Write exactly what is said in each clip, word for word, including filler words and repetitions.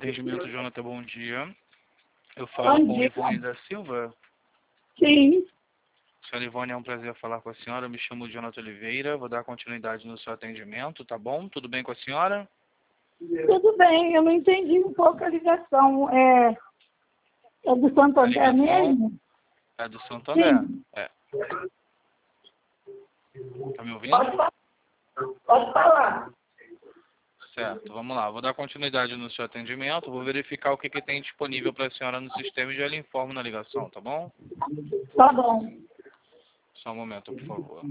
Atendimento Jonathan, bom dia. Eu falo Bom com dia. Ivone da Silva. Sim, Senhora Ivone, é um prazer falar com a senhora. Eu me chamo Jonathan Oliveira, vou dar continuidade no seu atendimento, tá bom? Tudo bem com a senhora? tudo bem. Eu não entendi um pouco a ligação. É, é do A Santander ligação mesmo? é do Santander. Sim. É. Tá me ouvindo? Pode falar. Pode falar. Certo, vamos lá. Vou dar continuidade no seu atendimento, vou verificar o que, que tem disponível para a senhora no sistema e já lhe informo na ligação, tá bom? Tá bom. Só um momento, por favor.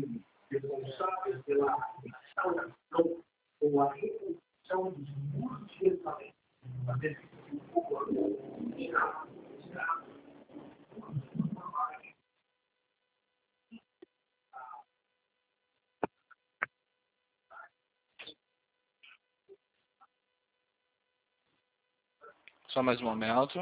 Só mais um momento.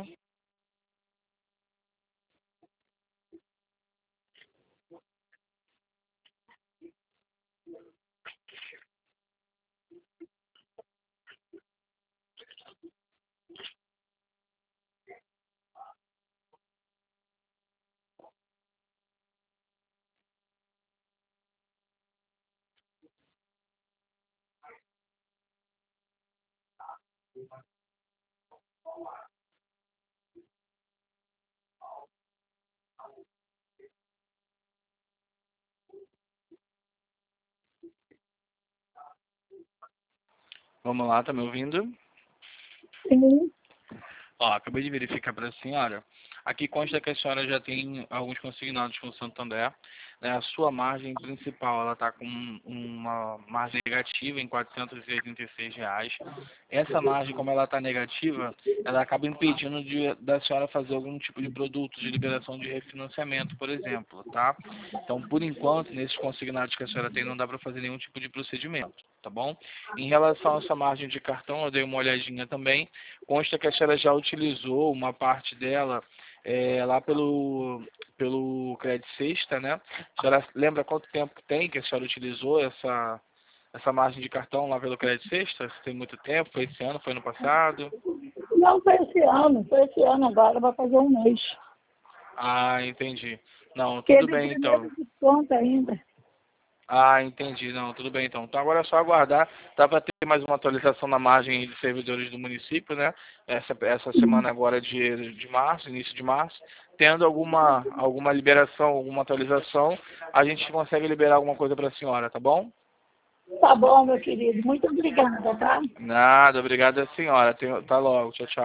Vamos lá, tá me ouvindo? Sim. Ó, acabei de verificar para a senhora. Aqui consta que a senhora já tem alguns consignados com o Santander, né? A sua margem principal, ela está com uma margem negativa em quatrocentos e oitenta e seis reais. Essa margem, como ela está negativa, ela acaba impedindo de, da senhora fazer algum tipo de produto de liberação de refinanciamento, por exemplo, tá? Então, por enquanto, nesses consignados que a senhora tem, não dá para fazer nenhum tipo de procedimento, tá bom? Em relação a essa margem de cartão, eu dei uma olhadinha também. Consta que a senhora já utilizou uma parte dela é, lá pelo, pelo Credit Sexta, né? A senhora lembra quanto tempo que tem que a senhora utilizou essa, essa margem de cartão lá pelo Credit Sexta? Tem muito tempo? Foi esse ano? Foi ano passado? Não foi esse ano. Foi esse ano agora. Vai fazer um mês. Ah, entendi. Não, tudo Teve bem então. primeiro desconto ainda. Ah, entendi. Não, tudo bem então. Então agora é só aguardar. Dá para ter mais uma atualização na margem de servidores do município, né? Essa, essa semana agora de, de março, início de março. Tendo alguma, alguma liberação, alguma atualização, a gente consegue liberar alguma coisa para a senhora, tá bom? Tá bom, meu querido. Muito obrigada, tá? Nada, obrigado a senhora. Tem- Tá logo. Tchau, tchau.